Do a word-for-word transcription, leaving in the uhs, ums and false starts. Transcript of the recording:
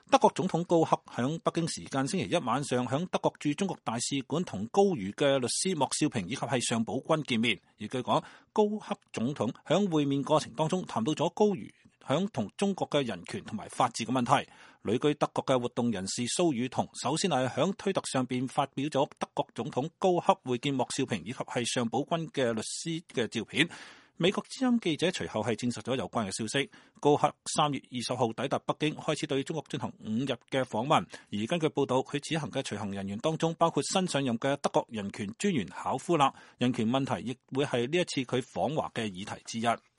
德國總統高克響北京時間星期一晚上響德國駐中國大使館同高瑜嘅律師莫少平以及係尚寶軍見面。而據講，高克總統響會面過程當中談到咗高瑜響同中國嘅人權同埋法治嘅問題。旅居德國嘅活動人士蘇宇彤首先係響推特上邊發表咗德國總統高克會見莫少平以及係尚寶軍嘅律師嘅照片。美國之音記者隨後係證實咗有關嘅消息。高克三月二十號抵達北京，開始對中國進行五日嘅訪問。而根據報道，佢此行嘅隨行人員當中包括新上任嘅德國人權專員考夫勒。人權問題亦會係呢一次佢訪華嘅議題之一。